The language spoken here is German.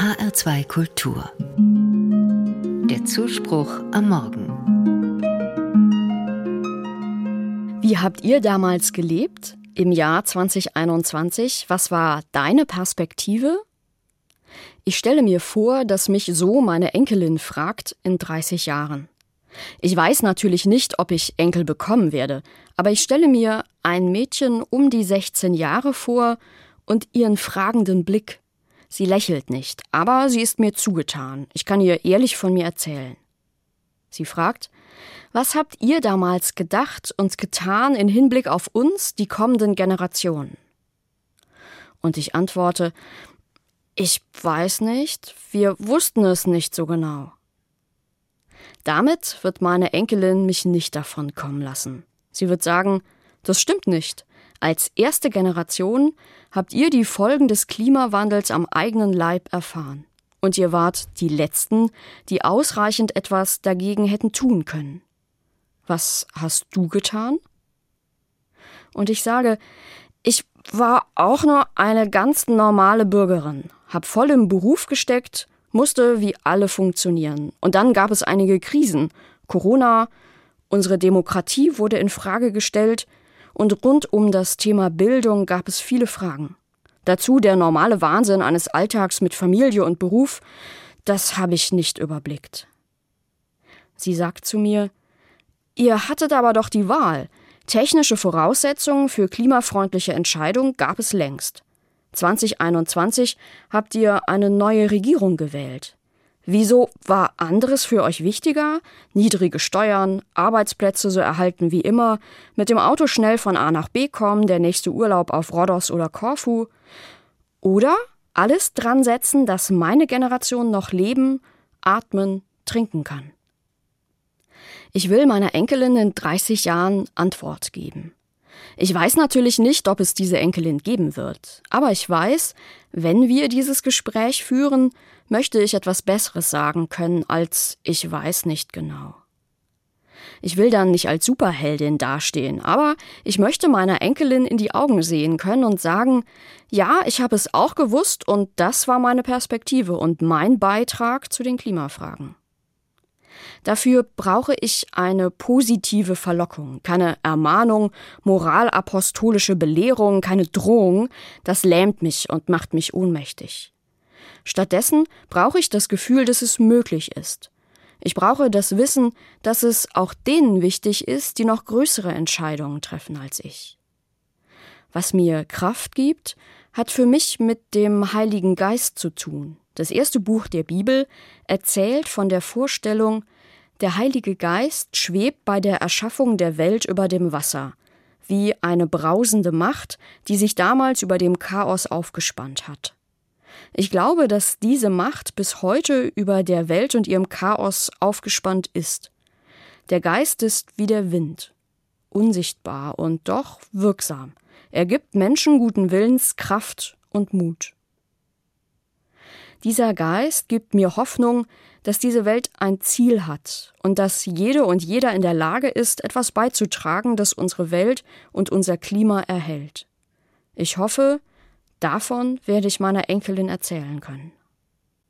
HR2 Kultur. Der Zuspruch am Morgen. Wie habt ihr damals gelebt? Im Jahr 2021? Was war deine Perspektive? Ich stelle mir vor, dass mich so meine Enkelin fragt in 30 Jahren. Ich weiß natürlich nicht, ob ich Enkel bekommen werde, aber ich stelle mir ein Mädchen um die 16 Jahre vor und ihren fragenden Blick. Sie lächelt nicht, aber sie ist mir zugetan. Ich kann ihr ehrlich von mir erzählen. Sie fragt: Was habt ihr damals gedacht und getan in Hinblick auf uns, die kommenden Generationen? Und ich antworte: Ich weiß nicht, wir wussten es nicht so genau. Damit wird meine Enkelin mich nicht davon kommen lassen. Sie wird sagen: Das stimmt nicht. Als erste Generation habt ihr die Folgen des Klimawandels am eigenen Leib erfahren. Und ihr wart die Letzten, die ausreichend etwas dagegen hätten tun können. Was hast du getan? Und ich sage: Ich war auch nur eine ganz normale Bürgerin, hab voll im Beruf gesteckt, musste wie alle funktionieren. Und dann gab es einige Krisen. Corona, unsere Demokratie wurde in Frage gestellt und rund um das Thema Bildung gab es viele Fragen. Dazu der normale Wahnsinn eines Alltags mit Familie und Beruf, das habe ich nicht überblickt. Sie sagt zu mir: Ihr hattet aber doch die Wahl. Technische Voraussetzungen für klimafreundliche Entscheidungen gab es längst. 2021 habt ihr eine neue Regierung gewählt. Wieso war anderes für euch wichtiger? Niedrige Steuern, Arbeitsplätze so erhalten wie immer, mit dem Auto schnell von A nach B kommen, der nächste Urlaub auf Rhodos oder Korfu? Oder alles dran setzen, dass meine Generation noch leben, atmen, trinken kann? Ich will meiner Enkelin in 30 Jahren Antwort geben. Ich weiß natürlich nicht, ob es diese Enkelin geben wird. Aber ich weiß, wenn wir dieses Gespräch führen, möchte ich etwas Besseres sagen können als „ich weiß nicht genau". Ich will dann nicht als Superheldin dastehen, aber ich möchte meiner Enkelin in die Augen sehen können und sagen: Ja, ich habe es auch gewusst und das war meine Perspektive und mein Beitrag zu den Klimafragen. Dafür brauche ich eine positive Verlockung, keine Ermahnung, moralapostolische Belehrung, keine Drohung. Das lähmt mich und macht mich ohnmächtig. Stattdessen brauche ich das Gefühl, dass es möglich ist. Ich brauche das Wissen, dass es auch denen wichtig ist, die noch größere Entscheidungen treffen als ich. Was mir Kraft gibt, hat für mich mit dem Heiligen Geist zu tun. Das erste Buch der Bibel erzählt von der Vorstellung, der Heilige Geist schwebt bei der Erschaffung der Welt über dem Wasser, wie eine brausende Macht, die sich damals über dem Chaos aufgespannt hat. Ich glaube, dass diese Macht bis heute über der Welt und ihrem Chaos aufgespannt ist. Der Geist ist wie der Wind, unsichtbar und doch wirksam. Er gibt Menschen guten Willens Kraft und Mut. Dieser Geist gibt mir Hoffnung, dass diese Welt ein Ziel hat und dass jede und jeder in der Lage ist, etwas beizutragen, das unsere Welt und unser Klima erhält. Ich hoffe, davon werde ich meiner Enkelin erzählen können.